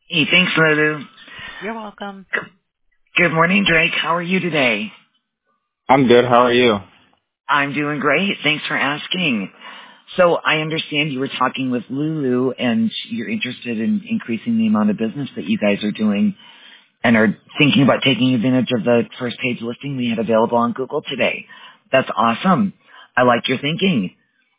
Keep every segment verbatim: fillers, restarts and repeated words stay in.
Hey, thanks, Lulu. You're welcome. Good morning, Drake. How are you today? I'm good. How are you? I'm doing great. Thanks for asking. So I understand you were talking with Lulu and you're interested in increasing the amount of business that you guys are doing and are thinking about taking advantage of the first page listing we had available on Google today. That's awesome. I like your thinking.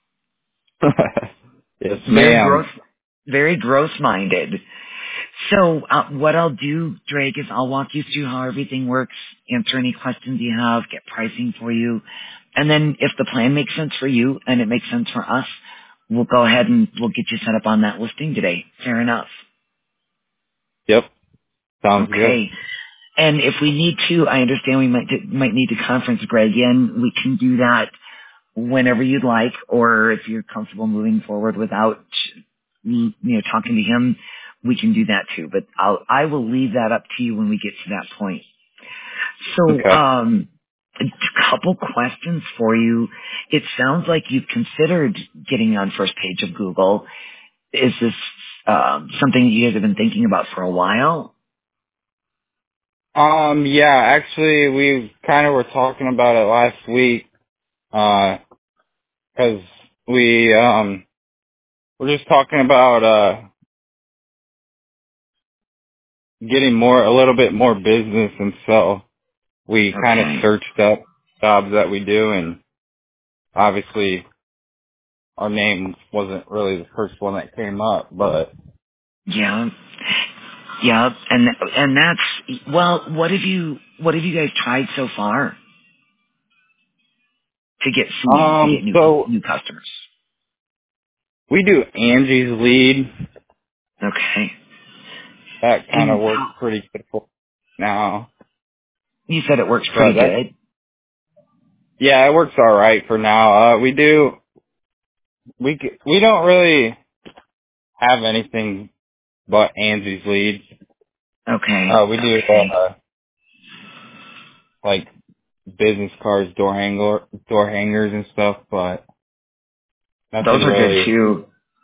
Yes, Very ma'am. gross, very gross minded. So uh, what I'll do, Drake, is I'll walk you through how everything works, answer any questions you have, get pricing for you, and then if the plan makes sense for you and it makes sense for us, we'll go ahead and we'll get you set up on that listing today. Fair enough. Yep. Sounds good. Okay. And if we need to, I understand we might might need to conference Greg in. We can do that whenever you'd like, or if you're comfortable moving forward without, you know, talking to him, we can do that too. But I'll, I will leave that up to you when we get to that point. So, Okay. um, a couple questions for you. It sounds like you've considered getting on first page of Google. Is this um, something that you guys have been thinking about for a while? Um, yeah, actually, we kind of were talking about it last week, uh, cause we, um, we're just talking about, uh, getting more, a little bit more business, and so we kind of Okay. searched up jobs that we do, and obviously our name wasn't really the first one that came up, but, Yeah. Yeah. And and that's well. What have you What have you guys tried so far to get leads to um, get new so new customers? we do Angie's Lead. Okay. That kind of And works how, pretty good for now. you said it works But pretty that, good. yeah, it works all right for now. Uh, we do, we c- we don't really have anything but Angie's Lead. Okay. Uh, we do uh, like business cards, door hanger, door hangers and stuff, but Those nothing are good really too.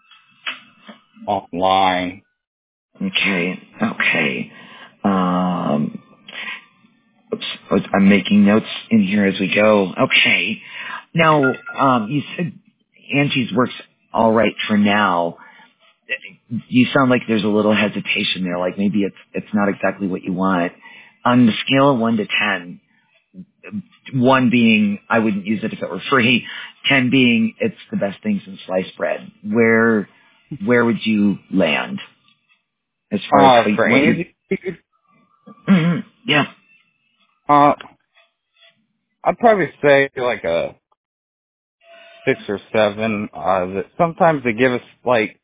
online. Okay. Okay. Um, oops, I'm making notes in here as we go. Okay. Now, um, you said Angie's works all right for now. You sound like there's a little hesitation there, like maybe it's it's not exactly what you want. On the scale of one to ten, one being I wouldn't use it if it were free, ten being it's the best thing since sliced bread. Where where would you land as far as Uh, how you, for what you? Angie's Lead, Mhm, yeah. uh, I'd probably say like a six or seven. Uh, that sometimes they give us like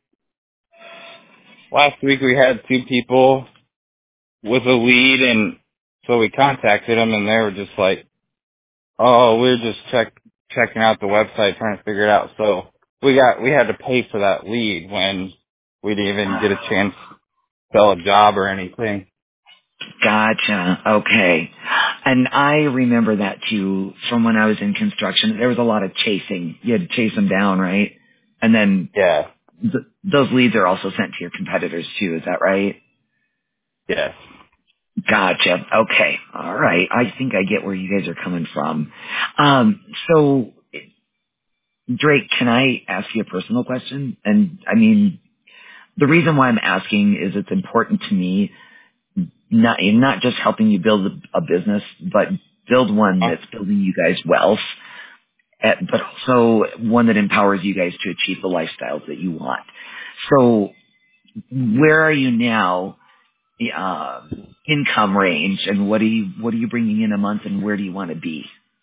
last week we had two people with a lead, and so we contacted them, and they were just like, "Oh, we're just check checking out the website, trying to figure it out." So we got we had to pay for that lead when we didn't even get a chance to sell a job or anything. Gotcha. Okay. And I remember that too from when I was in construction. There was a lot of chasing. You had to chase them down, right? And then Yeah. th- those leads are also sent to your competitors too. Is that right? Yes. Gotcha. Okay. All right. I think I get where you guys are coming from. Um, so, Drake, can I ask you a personal question? And I mean, the reason why I'm asking is it's important to me, not not just helping you build a, a business, but build one Uh, that's building you guys wealth, eh, but also one that empowers you guys to achieve the lifestyles that you want. So, where are you now? Uh, income range, and what are you what are you bringing in a month, and where do you want to be?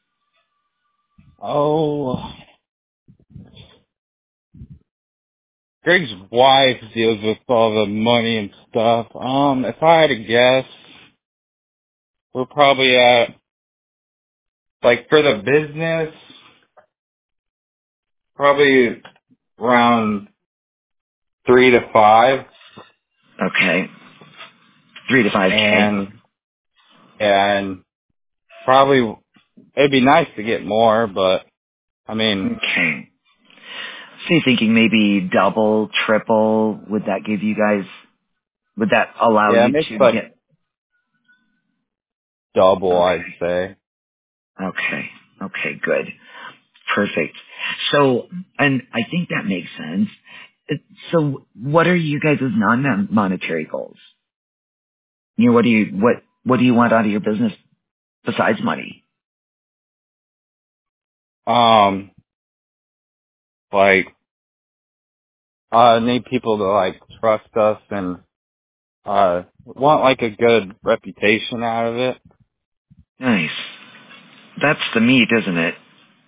oh, Greg's wife deals with all the money and stuff. Um, if I had to guess, we're probably at like for the business, probably around three to five, Okay, three to five k. and and probably it'd be nice to get more, but I mean, Okay. So you're thinking maybe double, triple? Would that give you guys? Would that allow Yeah, it you makes to like get? double, Okay. I'd say. Okay. Okay. Good. Perfect. So, and I think that makes sense. It- So, what are you guys' non-monetary goals? You know, what do you what what do you want out of your business besides money? Um, like, I need people to like trust us and uh want like a good reputation out of it. Nice. That's the meat, isn't it?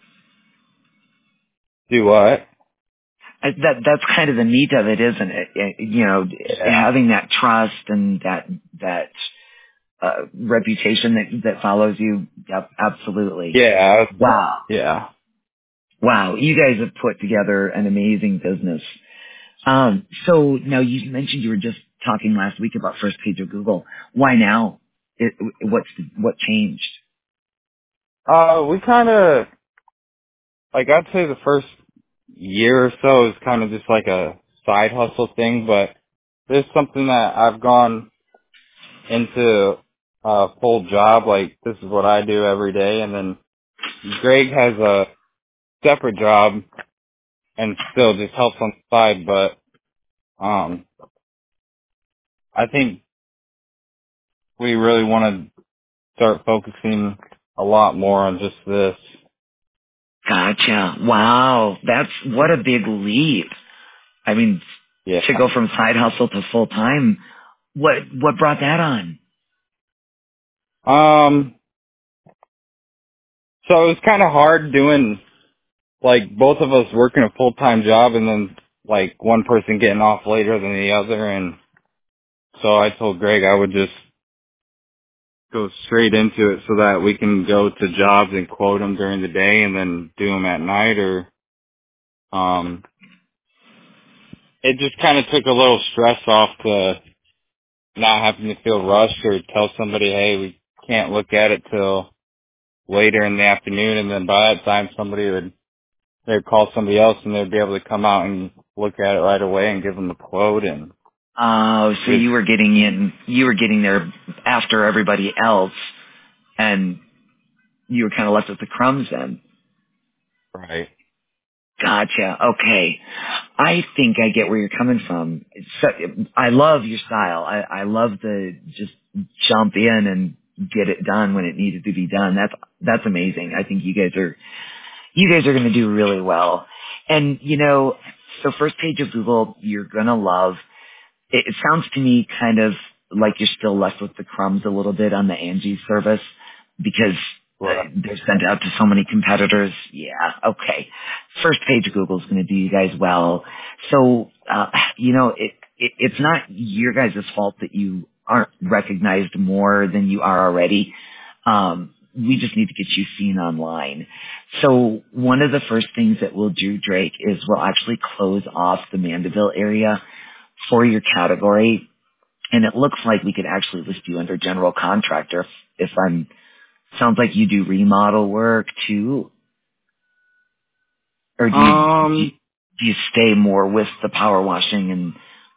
Do what? I- That that's kind of the meat of it, isn't it? Eh, You know, Yeah. having that trust and that that uh, reputation that that follows you. Yep, absolutely. Yeah. Wow, Yeah. wow. You guys have put together an amazing business. Um, so now you mentioned you were just talking last week about first page of Google. Why now? It, what's what changed? Uh, we kind of like I'd say the first year or so is kind of just like a side hustle thing, but there's something that I've gone into a full job. Like this is what I do every day, and then Greg has a separate job and still just helps on the side. But um, I think we really want to start focusing a lot more on just this. Gotcha. Wow, that's what a big leap. I mean, Yeah. to go from side hustle to full time. What what brought that on? Um. So it was kind of hard doing like both of us working a full time job and then like one person getting off later than the other, and so I told Greg I would just go straight into it so that we can go to jobs and quote them during the day and then do them at night. Or um, it just kind of took a little stress off to not having to feel rushed or tell somebody, hey, we can't look at it till later in the afternoon, and then by that time somebody would they'd call somebody else and they'd be able to come out and look at it right away and give them the quote. And Oh, so it you were getting in, you were getting there after everybody else, and you were kind of left with the crumbs then. right. Gotcha. Okay. I think I get where you're coming from. It's so, I love your style. I, I love the just jump in and get it done when it needed to be done. That's that's amazing. I think you guys are you guys are going to do really well. And you know, so first page of Google, you're going to love. It, it sounds to me kind of like you're still left with the crumbs a little bit on the Angie service because uh, Right. they're sent out to so many competitors. Yeah, okay. First page of Google is going to do you guys well. So, uh, you know, it, it it's not your guys' fault that you aren't recognized more than you are already. Um, we just need to get you seen online. So one of the first things that we'll do, Drake, is we'll actually close off the Mandeville area for your category, and it looks like we could actually list you under general contractor. If I'm, sounds like you do remodel work too, or do you Um. do you stay more with the power washing and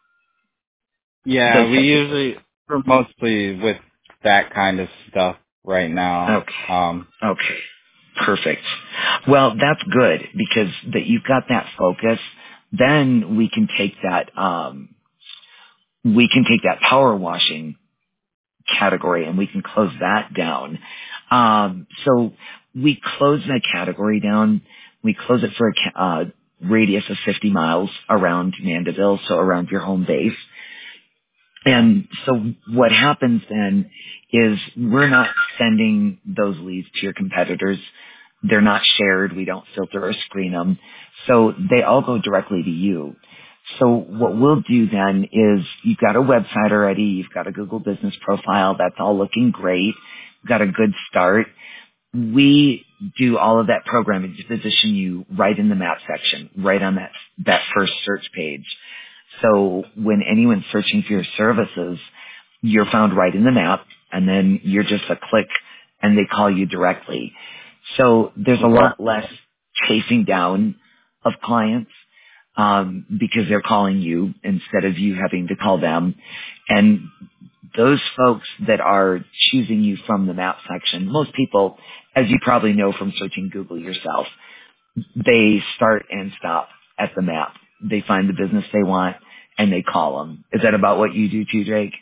Yeah, those we types of things? usually we're mostly with that kind of stuff right now. Okay, Um. okay, perfect. Well, that's good because that you've got that focus. Then we can take that um, we can take that power washing category and we can close that down. Um, so we close that category down. We close it for a ca- uh, radius of fifty miles around Mandeville, so around your home base. Yeah. And so what happens then is we're not sending those leads to your competitors. They're not shared. We don't filter or screen them. So they all go directly to you. So what we'll do then is you've got a website already. You've got a Google business profile. That's all looking great. You've got a good start. We do all of that programming to position you right in the map section, right on that, that first search page. So when anyone's searching for your services, you're found right in the map, and then you're just a click, and they call you directly. So there's a Okay. lot less chasing down of clients. um, because they're calling you instead of you having to call them. And those folks that are choosing you from the map section, most people, as you probably know from searching Google yourself, they start and stop at the map. They find the business they want and they call them. Is that about what you do too, Drake?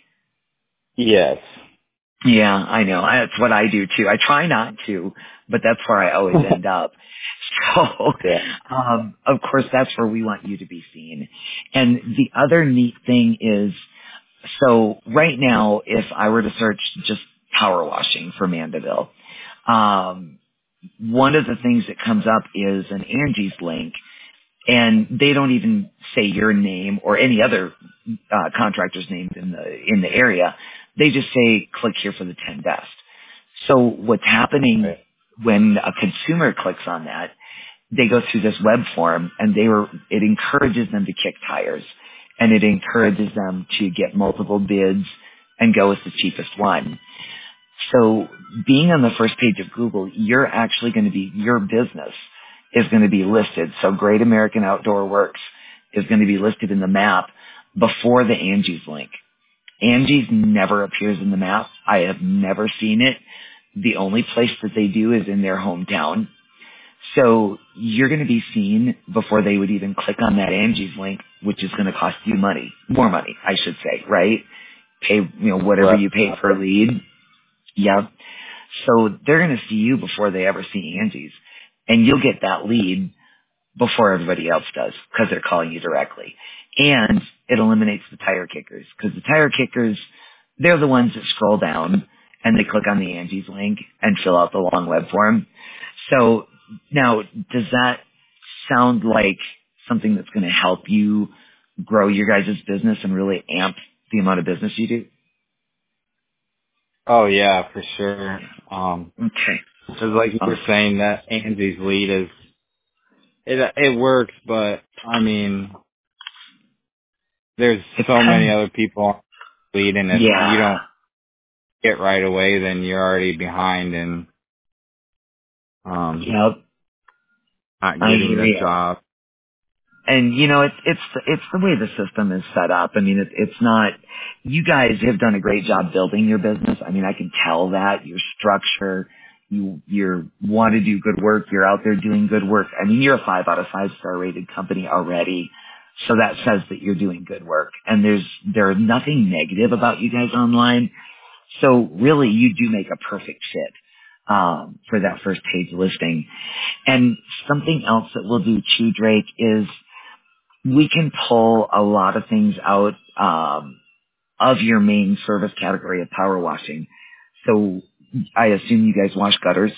Yes. Yeah, I know. That's what I do too. I try not to, but that's where I always end up. So, Yeah. um, of course, that's where we want you to be seen. And the other neat thing is, so right now, if I were to search just power washing for Mandeville, um, one of the things that comes up is an Angie's link, and they don't even say your name or any other uh, contractor's name in the in the area. They just say click here for the ten best. So what's happening Right. when a consumer clicks on that, they go through this web form and they were it encourages them to kick tires, and it encourages them to get multiple bids and go with the cheapest one. So being on the first page of Google, you're actually going to be, your business is going to be listed. So Great American Outdoor Works is going to be listed in the map before the Angie's link. Angie's never appears in the map. I have never seen it. The only place that they do is in their hometown. So you're going to be seen before they would even click on that Angie's link, which is going to cost you money, more money, I should say, right? Pay, you know, whatever Right. you pay per lead. Yep. So they're going to see you before they ever see Angie's, and you'll get that lead before everybody else does because they're calling you directly. And it eliminates the tire kickers because the tire kickers, they're the ones that scroll down and they click on the Angie's link and fill out the long web form. So now, does that sound like something that's going to help you grow your guys' business and really amp the amount of business you do? Oh yeah, for sure. Um, Okay. because like you were Awesome. saying, that Angie's lead is it. It works, but I mean, there's It's so many kind of, other people on the lead, and if you yeah. don't get right away, then you're already behind and um Yep. not I getting hear the you. job. And you know, it's it's it's the way the system is set up. I mean, it, it's not. You guys have done a great job building your business. I mean, I can tell that your structure. You you want to do good work. You're out there doing good work. I mean, you're a five out of five star rated company already. So that says that you're doing good work. And there's there's nothing negative about you guys online. So really, you do make a perfect fit um, for that first page listing. And something else that we'll do too, Drake, is we can pull a lot of things out um, of your main service category of power washing. So I assume you guys wash gutters,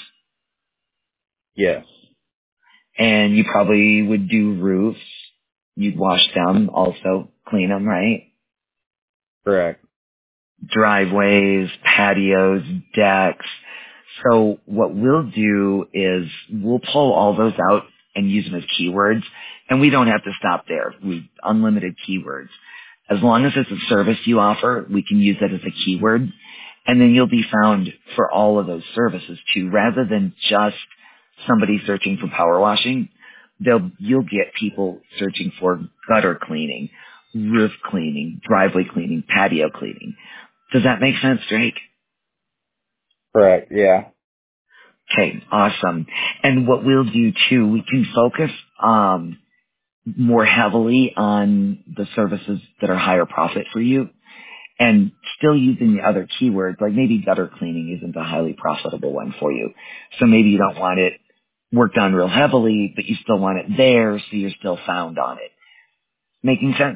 Yes, and you probably would do roofs. You'd wash them also, clean them, right? correct. Driveways, patios, decks. So what we'll do is we'll pull all those out and use them as keywords, and we don't have to stop there. We unlimited keywords. As long as it's a service you offer, we can use that as a keyword, and then you'll be found for all of those services too, rather than just somebody searching for power washing. They'll, you'll get people searching for gutter cleaning, roof cleaning, driveway cleaning, patio cleaning. Does that make sense, Drake? Correct. Yeah. Okay, awesome. And what we'll do too, we can focus um, more heavily on the services that are higher profit for you, and still using the other keywords, like maybe gutter cleaning isn't a highly profitable one for you. So maybe you don't want it worked on real heavily, but you still want it there, so you're still found on it. Making sense?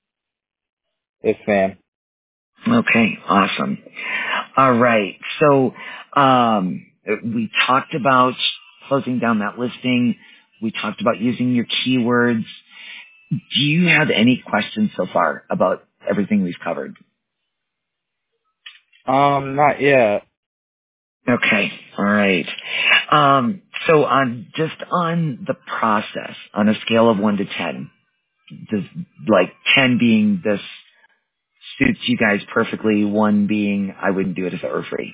Yes, ma'am. Okay, awesome. All right. So um, we talked about closing down that listing. We talked about using your keywords. Do you have any questions so far about everything we've covered? Um, not yet. Okay. All right. Um, so on just on the process, on a scale of one to ten, does like ten being this suits you guys perfectly, one being I wouldn't do it if it were free.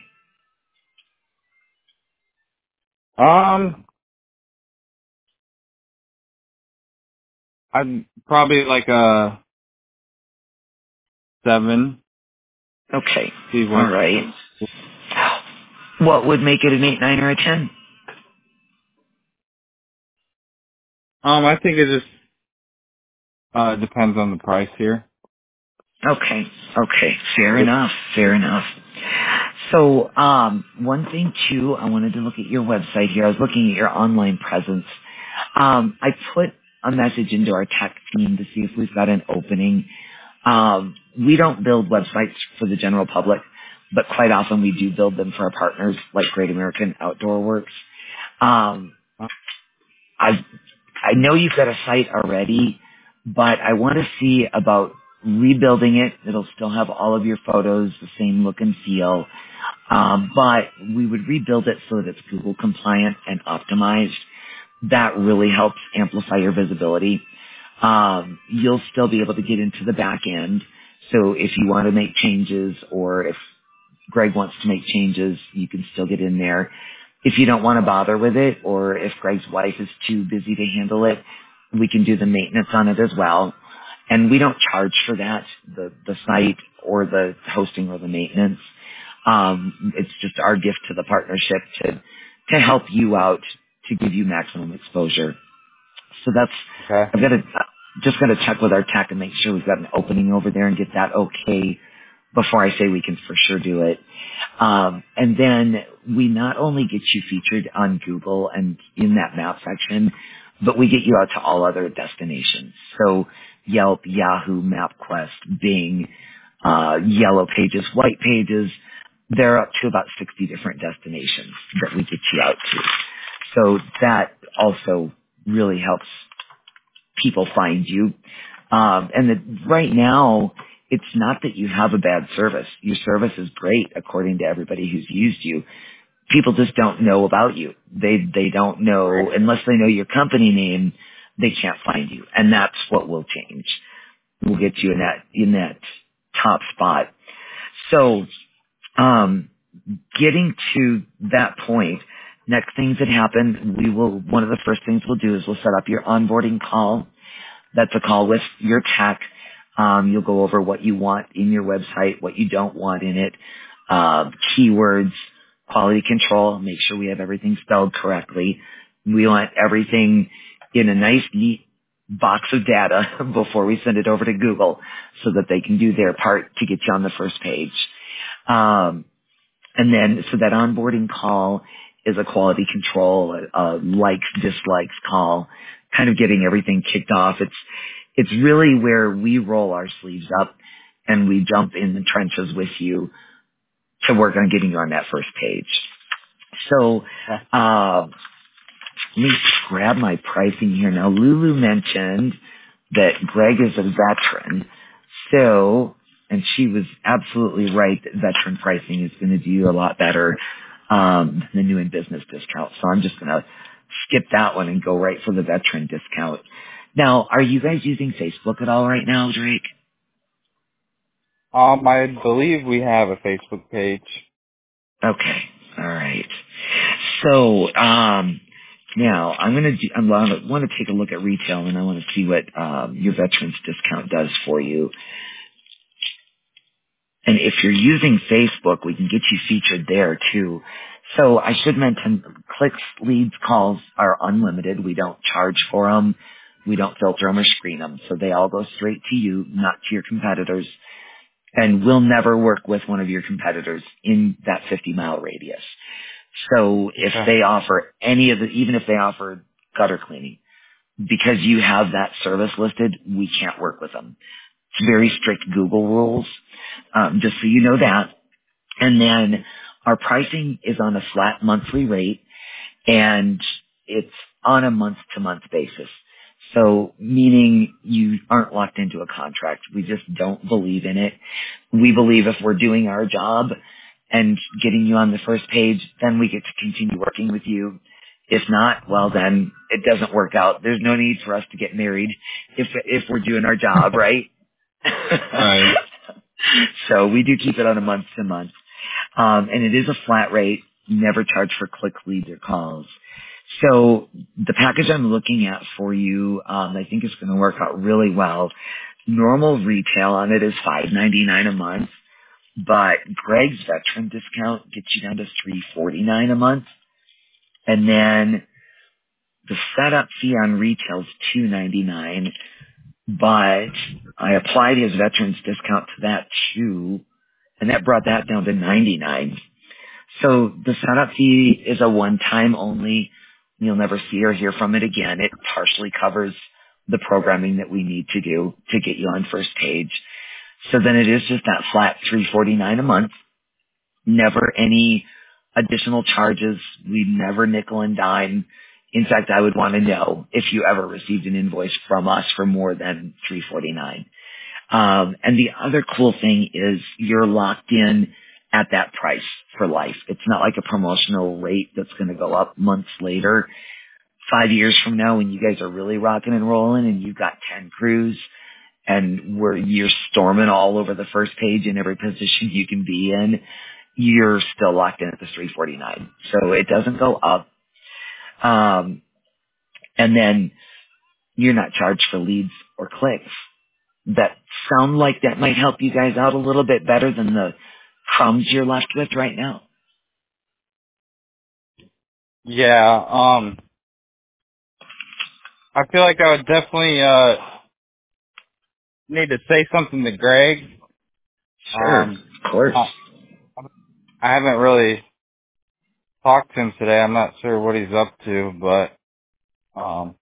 Um, I'm probably like a seven. Okay. See All what? right. What would make it an eight, nine, or a ten? Um, I think it just uh depends on the price here. Okay. Okay. Fair enough. Fair enough. So, um, one thing too, I wanted to look at your website here. I was looking at your online presence. Um, I put a message into our tech team to see if we've got an opening. Um, we don't build websites for the general public, but quite often we do build them for our partners like Great American Outdoor Works. Um, I I know you've got a site already, but I want to see about rebuilding it. It'll still have all of your photos, the same look and feel, um, but we would rebuild it so that it's Google compliant and optimized. That really helps amplify your visibility. Um, you'll still be able to get into the back end. So if you want to make changes or if Greg wants to make changes, you can still get in there. If you don't want to bother with it, or if Greg's wife is too busy to handle it, we can do the maintenance on it as well. And we don't charge for that, the, the site or the hosting or the maintenance. Um, it's just our gift to the partnership to, to help you out, to give you maximum exposure. So that's, Okay. I've got to, just got to check with our tech and make sure we've got an opening over there and get that okay before I say we can for sure do it. Um, and then we not only get you featured on Google and in that map section, but we get you out to all other destinations. So Yelp, Yahoo, MapQuest, Bing, uh, Yellow Pages, White Pages, they're up to about sixty different destinations that we get you out to. So that also really helps people find you. Um, and the, right now, it's not that you have a bad service. Your service is great according to everybody who's used you. People just don't know about you. They they don't know unless they know your company name. They can't find you, and that's what will change. We'll get you in that in that top spot. So, um, getting to that point, next things that happen, we will. One of the first things we'll do is we'll set up your onboarding call. That's a call with your tech. Um, you'll go over what you want in your website, what you don't want in it, uh, keywords, quality control, make sure we have everything spelled correctly. We want everything in a nice, neat box of data before we send it over to Google so that they can do their part to get you on the first page. Um, and then, so that onboarding call is a quality control, a, a likes, dislikes call, kind of getting everything kicked off. It's, it's really where we roll our sleeves up and we jump in the trenches with you to work on getting you on that first page. So, uh, let me grab my pricing here. Now, Lulu mentioned that Greg is a veteran. So, and she was absolutely right that veteran pricing is going to do you a lot better um, than the new in business discount. So I'm just going to skip that one and go right for the veteran discount. Now, are you guys using Facebook at all right now, Drake? Um, I believe we have a Facebook page. Okay. All right. So, um, now I'm going to do, I want to take a look at retail and I want to see what um, your veterans discount does for you. And if you're using Facebook, we can get you featured there too. So I should mention clicks, leads, calls are unlimited. We don't charge for them. We don't filter them or screen them. So they all go straight to you, not to your competitors. And we'll never work with one of your competitors in that fifty mile radius. So if Okay. they offer any of the, even if they offer gutter cleaning, because you have that service listed, we can't work with them. It's very strict Google rules, um, just so you know that. And then our pricing is on a flat monthly rate, and it's on a month-to-month basis. So meaning you aren't locked into a contract. We just don't believe in it. We believe if we're doing our job and getting you on the first page, then we get to continue working with you. If not, well then it doesn't work out. There's no need for us to get married if if we're doing our job, right? Right. So we do keep it on a month to month. Um, and it is a flat rate, never charge for clicks, leads, or calls. So the package I'm looking at for you, um, I think is going to work out really well. Normal retail on it is five ninety-nine a month, but Greg's veteran discount gets you down to three forty-nine a month, and then the setup fee on retail is two ninety-nine. But I applied his veterans discount to that too, and that brought that down to ninety-nine. So the setup fee is a one-time only. You'll never see or hear from it again. It partially covers the programming that we need to do to get you on first page. So then it is just that flat three forty-nine a month. Never any additional charges. We never nickel and dime. In fact, I would want to know if you ever received an invoice from us for more than three forty-nine. Um, and the other cool thing is you're locked in at that price for life. It's not like a promotional rate that's going to go up months later. Five years from now, when you guys are really rocking and rolling and you've got ten crews and where you're storming all over the first page in every position you can be in, you're still locked in at the three forty-nine. So it doesn't go up. Um, and then you're not charged for leads or clicks. That sound like that might help you guys out a little bit better than the crumbs you're left with right now? Yeah, um, I feel like I would definitely, uh, need to say something to Greg. Sure, Um, of course. I, I haven't really talked to him today. I'm not sure what he's up to, but, um,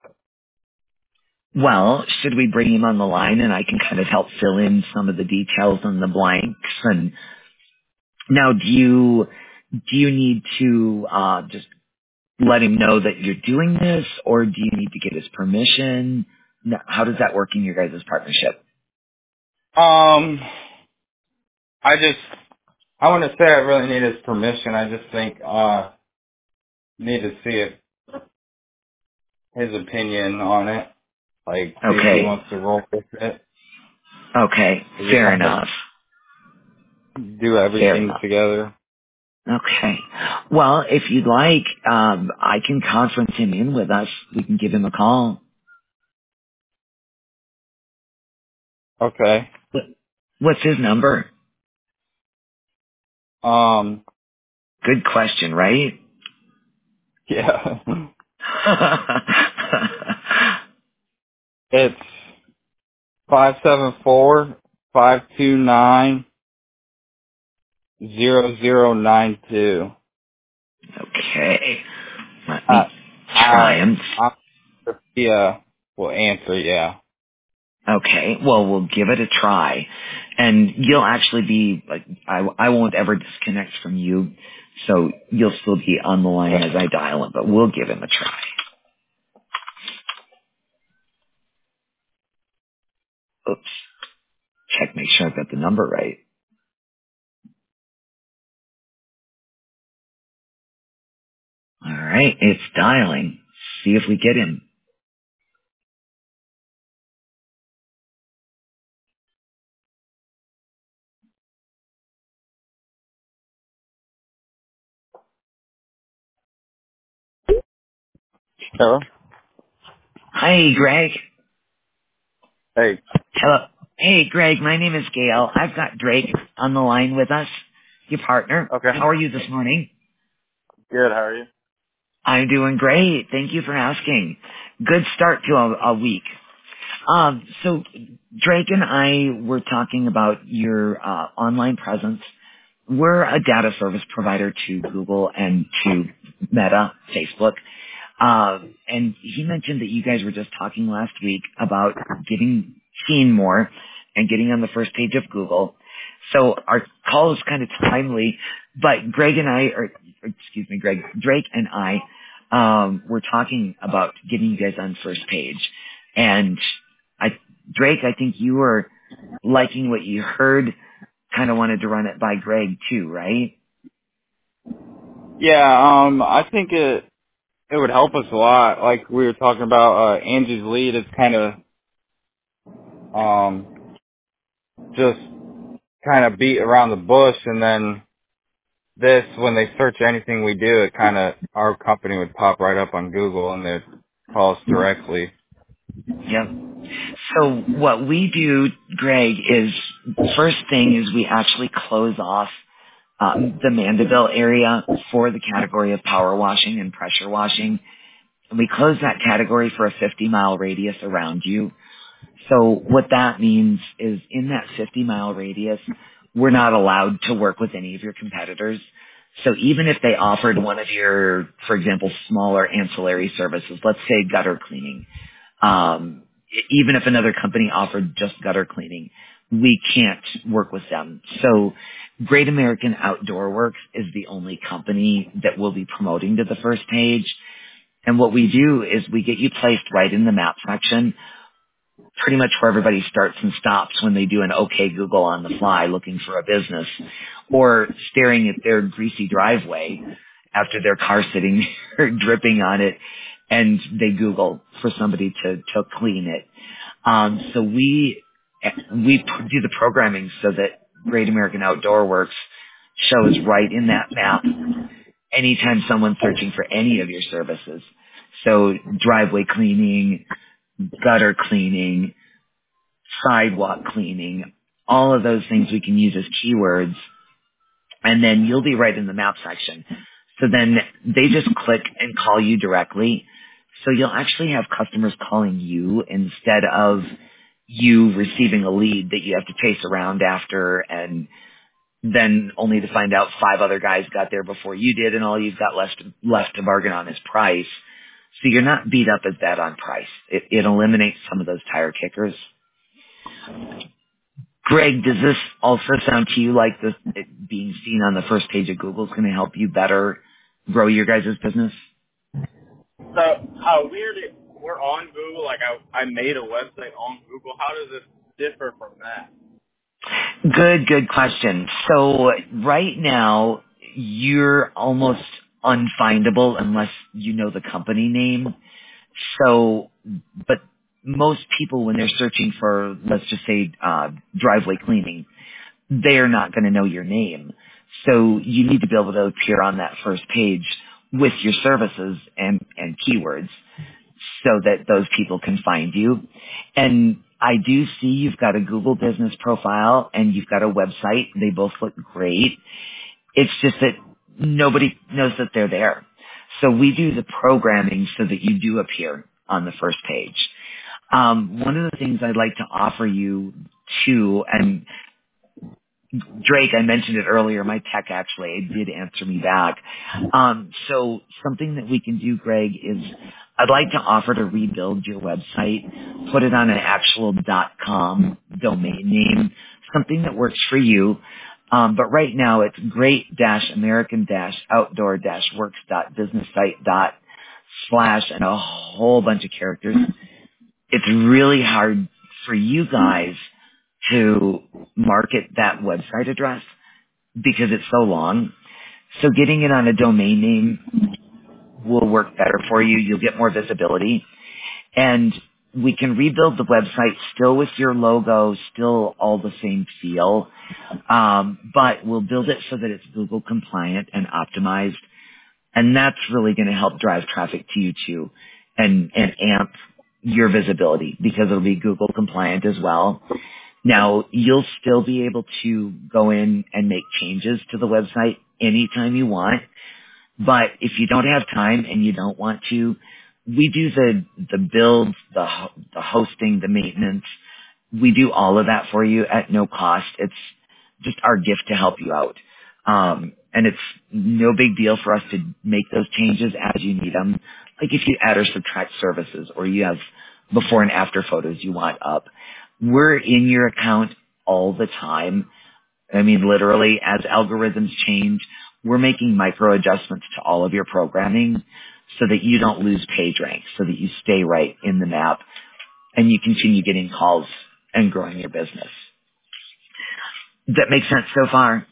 Well, should we bring him on the line and I can kind of help fill in some of the details and the blanks? And now, do you do you need to uh, just let him know that you're doing this, or do you need to get his permission? No, how does that work in your guys' partnership? um, I just, I wouldn't say I really need his permission. I just think, uh, need to see if his opinion on it. Like, see if he Okay, wants to roll with it. okay, We fair kind of enough, do fair everything enough. together. Okay. Well, if you'd like, um, I can conference him in with us. We can give him a call. Okay. What- What's his number? Um, Good question, right? yeah. It's five seven four five two nine zero zero nine two. Okay. Let Uh, me try I, him. I, yeah, will answer, yeah. Okay. Well, we'll give it a try. And you'll actually be, like, I, I won't ever disconnect from you. So you'll still be on the line as I dial him, but we'll give him a try. Oops. Check, make sure I've got the number right. All right. It's dialing. See if we get him. Hello? Hi, Greg. Hey. Hello. Hey, Greg, my name is Gail. I've got Drake on the line with us, your partner. Okay. How are you this morning? Good, how are you? I'm doing great. Thank you for asking. Good start to a, a week. Um, so Drake and I were talking about your uh, online presence. We're a data service provider to Google and to Meta, Facebook. Um, and he mentioned that you guys were just talking last week about getting seen more and getting on the first page of Google. So our call is kind of timely, but Greg and I, or excuse me, Greg, Drake and I, um, were talking about getting you guys on first page. And I, Drake, I think you were liking what you heard, kind of wanted to run it by Greg too, right? Yeah, um, I think it, it would help us a lot. Like we were talking about, uh, Angie's lead is kind of, um, just kind of beat around the bush and then this, when they search anything we do, it kind of, our company would pop right up on Google and they'd call us directly. Yep. So what we do, Greg, is first thing is we actually close off um, the Mandeville area for the category of power washing and pressure washing. And we close that category for a fifty mile radius around you. So what that means is in that fifty mile radius, we're not allowed to work with any of your competitors. So even if they offered one of your, for example, smaller ancillary services, let's say gutter cleaning, um, e- even if another company offered just gutter cleaning, we can't work with them. So Great American Outdoor Works is the only company that we'll be promoting to the first page. And what we do is we get you placed right in the map section, pretty much where everybody starts and stops when they do an OK Google on the fly looking for a business, or staring at their greasy driveway after their car sitting there dripping on it, and they Google for somebody to, to clean it. Um, so we we do the programming so that Great American Outdoor Works shows right in that map anytime someone's searching for any of your services. So driveway cleaning, gutter cleaning, sidewalk cleaning, all of those things we can use as keywords, and then you'll be right in the map section. So then they just click and call you directly. So you'll actually have customers calling you instead of you receiving a lead that you have to chase around after, and then only to find out five other guys got there before you did, and all you've got left left to bargain on is price. So you're not beat up as bad on price. It, it eliminates some of those tire kickers. Greg, does this also sound to you like this it being seen on the first page of Google is going to help you better grow your guys' business? So how weird it, we're on Google, like I, I made a website on Google. How does this differ from that? Good, good question. So right now, you're almost unfindable unless you know the company name. So, but most people when they're searching for, let's just say, uh, driveway cleaning, they're not going to know your name. So you need to be able to appear on that first page with your services and, and keywords so that those people can find you. And I do see you've got a Google business profile and you've got a website. They both look great. It's just that nobody knows that they're there. So we do the programming so that you do appear on the first page. Um, one of the things I'd like to offer you too, and Drake, I mentioned it earlier, my tech actually did answer me back. Um, so something that we can do, Greg, is I'd like to offer to rebuild your website, put it on an actual .com domain name, something that works for you. Um, but right now it's great-american-outdoor-works.businesssite. slash and a whole bunch of characters. It's really hard for you guys to market that website address because it's so long. So getting it on a domain name will work better for you. You'll get more visibility. And we can rebuild the website still with your logo, still all the same feel. Um, but we'll build it so that it's Google compliant and optimized. And that's really going to help drive traffic to you too and, and amp your visibility because it'll be Google compliant as well. Now, you'll still be able to go in and make changes to the website anytime you want. But if you don't have time and you don't want to, we do the, the build, the, ho- the hosting, the maintenance. We do all of that for you at no cost. It's just our gift to help you out. Um, and it's no big deal for us to make those changes as you need them. Like if you add or subtract services or you have before and after photos you want up. We're in your account all the time. I mean, literally, as algorithms change, we're making micro adjustments to all of your programming so that you don't lose page rank, so that you stay right in the map and you continue getting calls and growing your business. Does that make sense so far?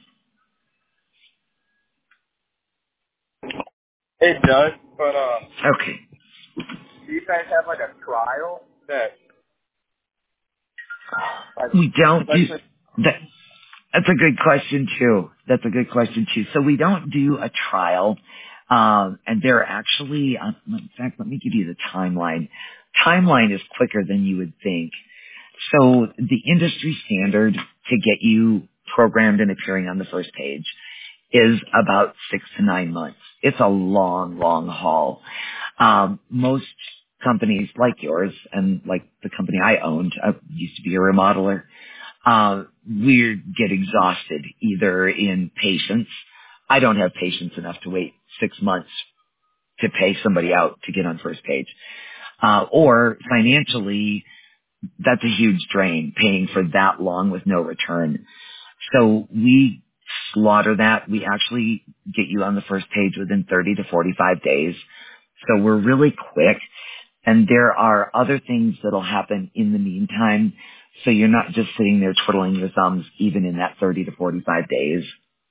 It does, but um, Okay. do you guys have like a trial that? Like, We don't do let's that. That's a good question too. That's a good question too. So we don't do a trial, um, and they're actually, uh, in fact, let me give you the timeline. Timeline is quicker than you would think. So the industry standard to get you programmed and appearing on the first page is about six to nine months. It's a long, long haul. Um, most companies like yours and like the company I owned, I used to be a remodeler, uh, we get exhausted either in patience. I don't have patience enough to wait six months to pay somebody out to get on first page. Uh, or financially, that's a huge drain, paying for that long with no return. So we slaughter that. We actually get you on the first page within thirty to forty-five days. So we're really quick. And there are other things that'll happen in the meantime. So you're not just sitting there twiddling your thumbs even in that thirty to forty-five days.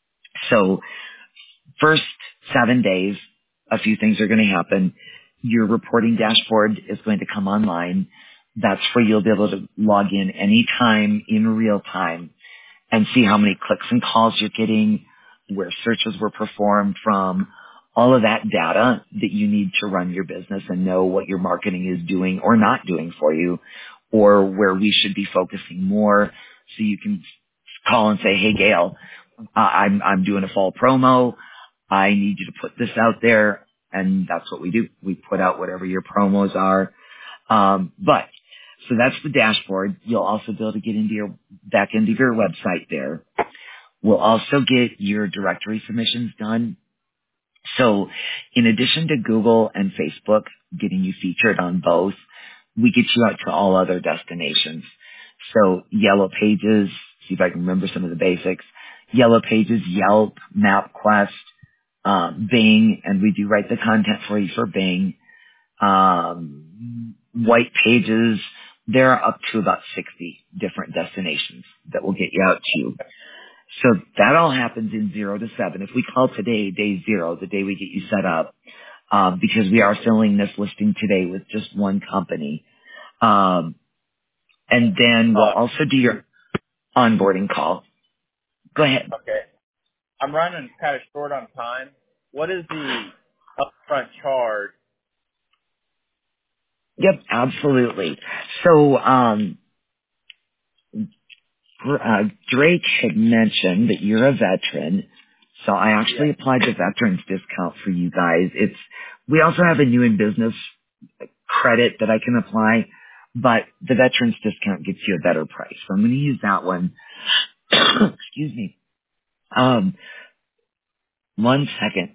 So first seven days, a few things are going to happen. Your reporting dashboard is going to come online. That's where you'll be able to log in anytime in real time and see how many clicks and calls you're getting, where searches were performed from, all of that data that you need to run your business and know what your marketing is doing or not doing for you, or where we should be focusing more. So you can call and say, hey, Gail, uh, I'm, I'm doing a fall promo. I need you to put this out there. And that's what we do. We put out whatever your promos are. Um, but so that's the dashboard. You'll also be able to get into your back end of your website there. We'll also get your directory submissions done. So in addition to Google and Facebook getting you featured on both, we get you out to all other destinations. So Yellow Pages, see if I can remember some of the basics. Yellow Pages, Yelp, MapQuest, um, Bing, and we do write the content for you for Bing. Um, White Pages, there are up to about sixty different destinations that will get you out to. So that all happens in zero to seven. If we call today day zero, the day we get you set up, um, because we are filling this listing today with just one company. Um, and then we'll Uh, also do your onboarding call. Go ahead. okay. I'm running kind of short on time. What is the upfront charge? Yep, absolutely. So, um, uh, Drake had mentioned that you're a veteran. So I actually Yeah. applied the veterans discount for you guys. It's, we also have a new in business credit that I can apply, but the veterans discount gets you a better price. So I'm going to use that one. Excuse me. Um, one second.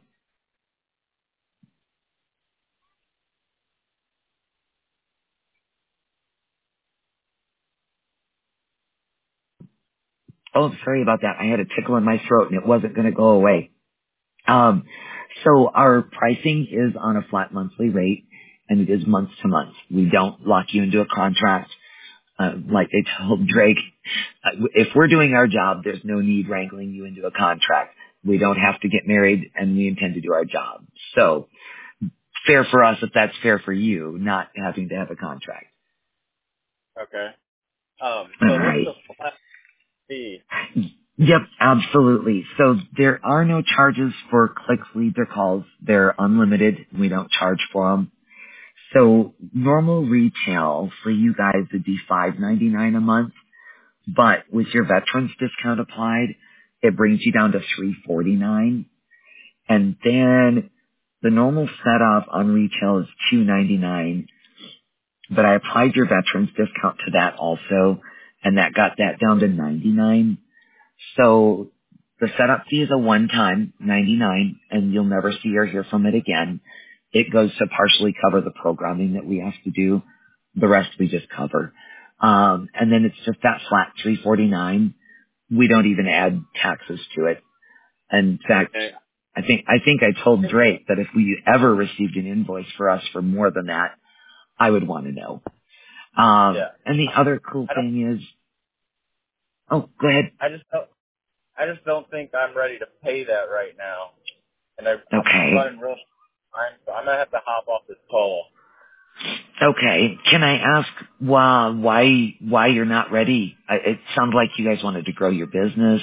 Oh, sorry about that. I had a tickle in my throat and it wasn't going to go away. Um, so our pricing is on a flat monthly rate and it is month to month. We don't lock you into a contract. Uh, like they told Drake, uh, if we're doing our job, there's no need wrangling you into a contract. We don't have to get married and we intend to do our job. So fair for us if that's fair for you, not having to have a contract. Okay. Um, All so what's right. the flat fee? Yep, absolutely. So there are no charges for clicks, leads, or calls. They're unlimited. We don't charge for them. So normal retail for you guys would be five ninety-nine a month, but with your veterans discount applied, it brings you down to three forty-nine. And then the normal setup on retail is two ninety-nine, but I applied your veterans discount to that also, and that got that down to ninety-nine. So the setup fee is a one-time ninety-nine, and you'll never see or hear from it again. It goes to partially cover the programming that we have to do. The rest we just cover. Um, and then it's just that flat three forty-nine. We don't even add taxes to it. In fact, Okay. I think I think I told Drake that if we ever received an invoice for us for more than that, I would want to know. Um, Yeah. and the other cool I don't. thing is, oh, go ahead. I just don't. I just don't think I'm ready to pay that right now. And I, I'm Okay. running real. I'm. I'm gonna have to hop off this call. Okay. Can I ask why why why you're not ready? I- It sounds like you guys wanted to grow your business,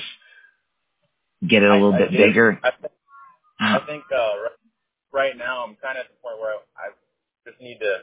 get it a I, little I bit do. bigger. I, th- I think uh, right, right now I'm kind of at the point where I just need to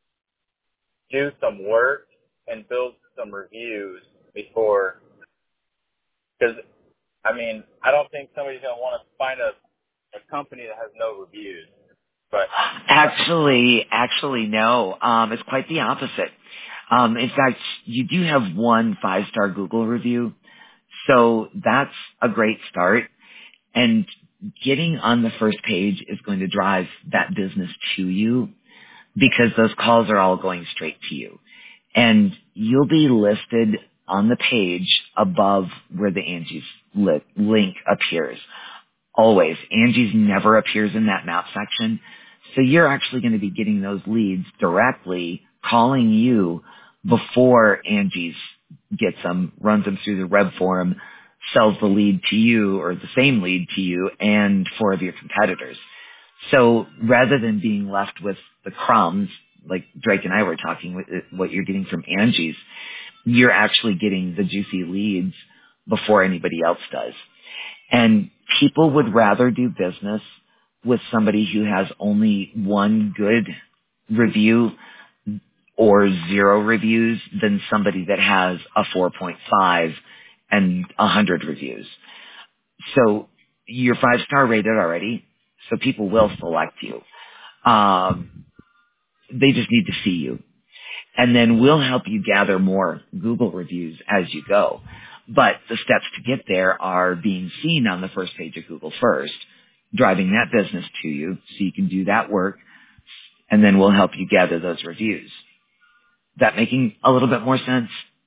do some work and build some reviews before, because I mean I don't think somebody's gonna want to find a a company that has no reviews. But Actually, actually, no. Um, it's quite the opposite. Um, in fact, you do have one five-star Google review, so that's a great start. And getting on the first page is going to drive that business to you because those calls are all going straight to you. And you'll be listed on the page above where the Angie's li- link appears. Always. Angie's never appears in that map section. So you're actually going to be getting those leads directly, calling you before Angie's gets them, runs them through the web form, sells the lead to you or the same lead to you and four of your competitors. So rather than being left with the crumbs, like Drake and I were talking with what you're getting from Angie's, you're actually getting the juicy leads before anybody else does. And people would rather do business with somebody who has only one good review or zero reviews than somebody that has a four point five and one hundred reviews. So you're five star rated already, so people will select you. Um, they just need to see you. And then we'll help you gather more Google reviews as you go. But the steps to get there are being seen on the first page of Google first, driving that business to you so you can do that work, and then we'll help you gather those reviews. Is that making a little bit more sense?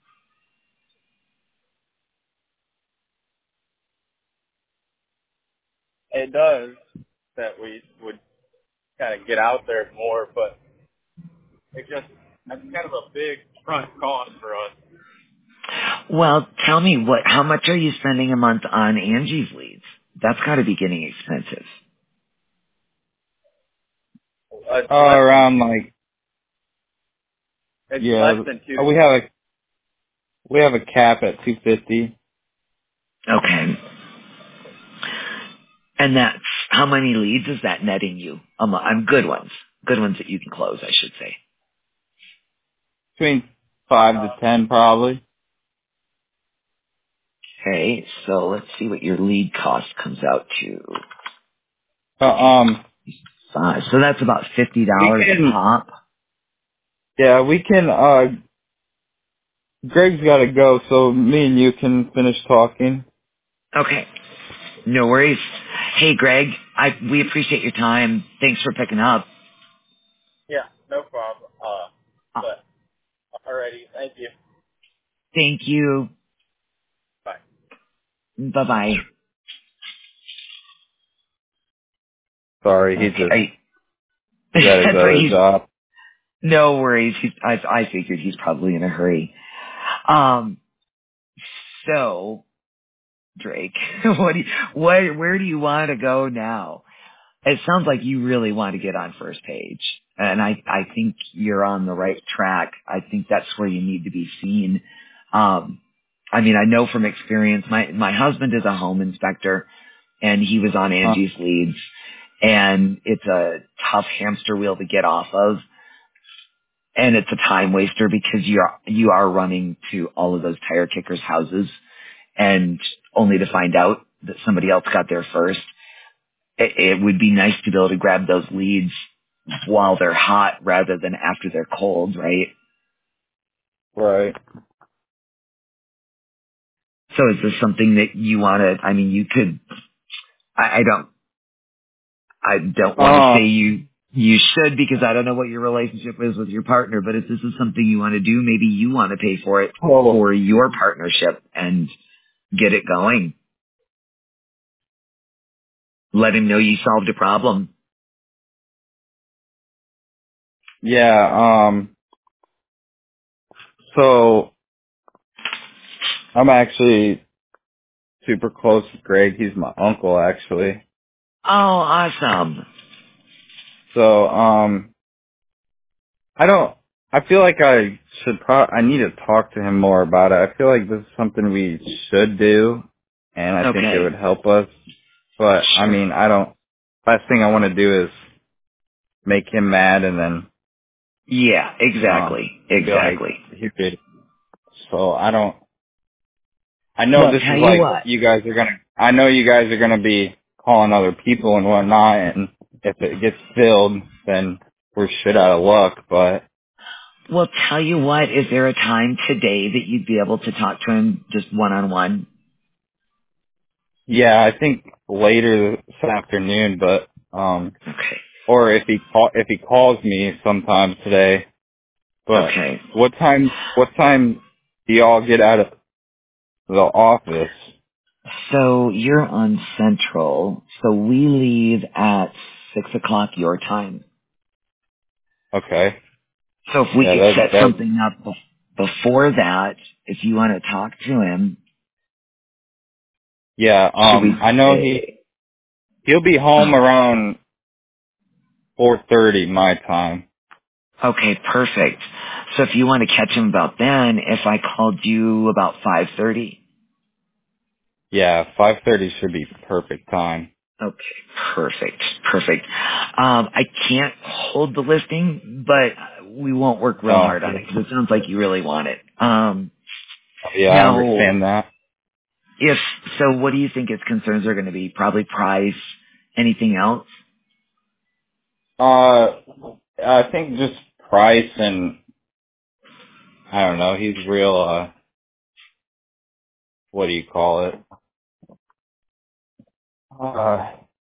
it does that we would kind of get out there more, but it just that's kind of a big front cost for us. Well, tell me, what? How much are you spending a month on Angie's leads? That's got to be getting expensive. Uh, It's Uh, less than around like it's less yeah, than two. uh, we have a we have a cap at two fifty. Okay. And that's, how many leads is that netting you? Um, I'm good ones. Good ones that you can close, I should say. Between five to Uh, ten probably. Okay, so let's see what your lead cost comes out to. Uh, um, Five. So that's about fifty we dollars a can pop. yeah we can. Uh, Greg's got to go, so me and you can finish talking. Okay, no worries. Hey, Greg, I we appreciate your time. Thanks for picking up. yeah, no problem. Uh, Uh, but alrighty, thank you. thank you. Bye. Bye bye. Sorry, he's Okay, just I, he's at his that's right. other He's, job. no worries. He's, I, I figured he's probably in a hurry. Um, so Drake, what do you, what, where do you want to go now? It sounds like you really want to get on first page. And I, I think you're on the right track. I think that's where you need to be seen. Um, I mean, I know from experience, my, my husband is a home inspector and he was on Uh, Angie's leads, and it's a tough hamster wheel to get off of. And it's a time waster because you're, you are running to all of those tire kickers' houses and only to find out that somebody else got there first. It, it would be nice to be able to grab those leads while they're hot rather than after they're cold, right? right. So is this something that you want to, I mean, you could, I, I don't, I don't want to Uh, say you, you should because I don't know what your relationship is with your partner, but if this is something you want to do, maybe you want to pay for it oh, for your partnership and get it going. Let him know you solved a problem. yeah. Um. So I'm actually super close with Greg. He's my uncle, actually. Oh, awesome. So, um, I don't. I feel like I should. Pro- I need to talk to him more about it. I feel like this is something we should do, and I think it Okay. would help us. But I Sure. mean, I don't. Last thing I want to do is make him mad, and then Yeah, um, exactly. feel like Exactly. he did. So I don't. I know Well, this tell is you like what. you guys are gonna. I know you guys are gonna be calling other people and whatnot, and if it gets filled, then we're shit out of luck. But Well, tell you what. Is there a time today that you'd be able to talk to him just one on one? yeah, I think later this afternoon. But um, Okay. or if he call if he calls me sometime today. But Okay. what time? What time do y'all get out of the office? So you're on Central. So we leave at six o'clock your time. Okay. So if we Yeah, could that set that something up bef- before that, if you want to talk to him, yeah. should we Um, I know he say? he'll be home Uh, around four thirty my time. okay, perfect. So if you want to catch him about then, if I called you about five thirty. Yeah, five thirty should be perfect time. Okay, perfect, perfect. Um, I can't hold the listing, but we won't work real Oh, hard on it because it sounds like you really want it. Um, yeah, I now, understand that. if so, what do you think his concerns are going to be? Probably price. Anything else? Uh, I think just price and I don't know. He's real. Uh, what do you call it? Uh,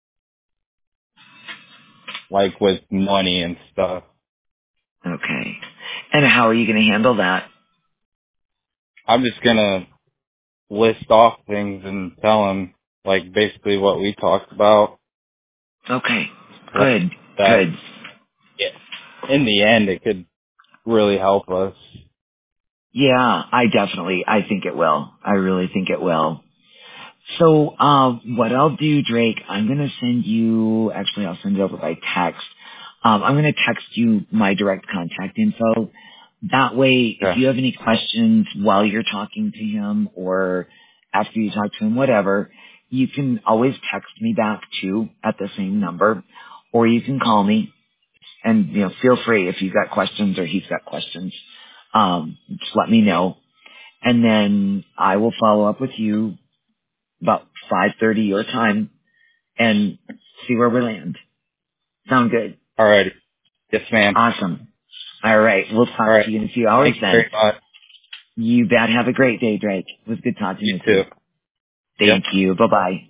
like with money and stuff. Okay. And how are you going to handle that? I'm just gonna list off things and tell him like basically what we talked about. Okay. Like Good. that. Good. Yeah. In the end, it could really help us. Yeah, I definitely, I think it will. I really think it will. So, um, what I'll do, Drake, I'm going to send you, actually I'll send it over by text. Um, I'm going to text you my direct contact info. That way, if Okay. you have any questions while you're talking to him or after you talk to him, whatever, you can always text me back too at the same number, or you can call me and, you know, feel free if you've got questions or he's got questions. Um, just let me know. And then I will follow up with you about five thirty your time and see where we land. Sound good? All right. Yes, ma'am. Awesome. All right. We'll All talk right. to you in a few hours Thank you then. very much. You bet. Have a great day, Drake. It was good talking You with you. too. Yep. Thank you. Bye bye.